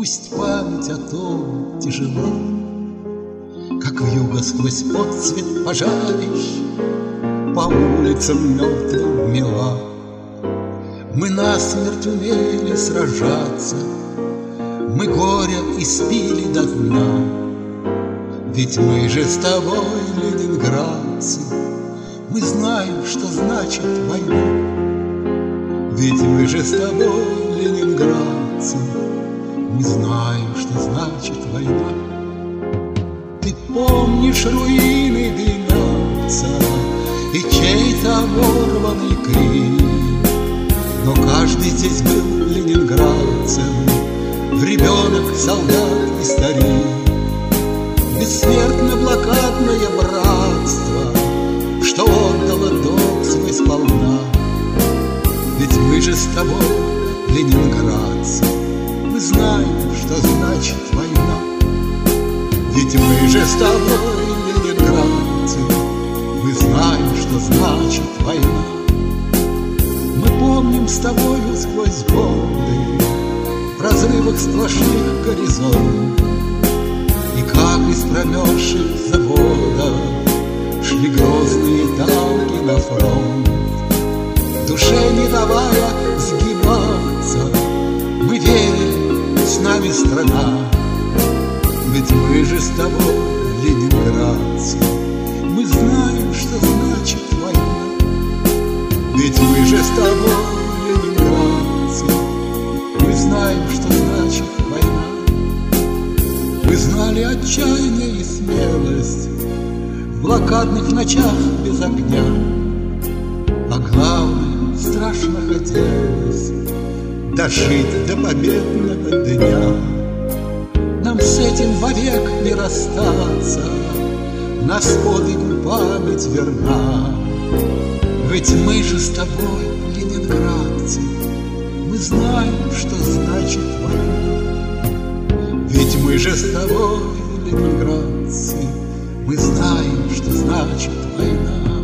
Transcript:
пусть память о том тяжела, как вьюга сквозь отцвет пожарищ по улицам мертвым мела. Мы насмерть умели сражаться, мы горе испили до дна. Ведь мы же с тобой, ленинградцы, мы знаем, что значит война. Ведь мы же с тобой, ленинградцы, мы знаем, что значит война. Ты помнишь руины Двинца и чей-то оборванный крик, но каждый здесь был ленинградцем, в ребенок, солдат и старик. Бессмертно блокадное братство, что отдало долг свой сполна. Ведь мы же с тобой, ленинградцы, мы знаем, что значит война. Ведь мы же с тобой, ленинградцы, мы знаем, что значит война. Мы помним с тобою сквозь годы в разрывах сплошных горизонт, и как из промерзших заводов шли грозные танки на фронт. Душе не давая сгибаться, мы верили, с нами страна. Ведь мы же с тобой, ленинградцы, мы знаем, что значит война. Ведь мы же с тобой, ленинградцы, мы знаем, что значит война. Мы знали отчаяние и смелость в блокадных ночах без огня, а главное, страшно хотелось дожить до победного дня. Нам с этим вовек не расстаться, нас подвигу память верна. Ведь мы же с тобой, ленинградцы, мы знаем, что значит война. Ведь мы же с тобой, ленинградцы, мы знаем, что значит война.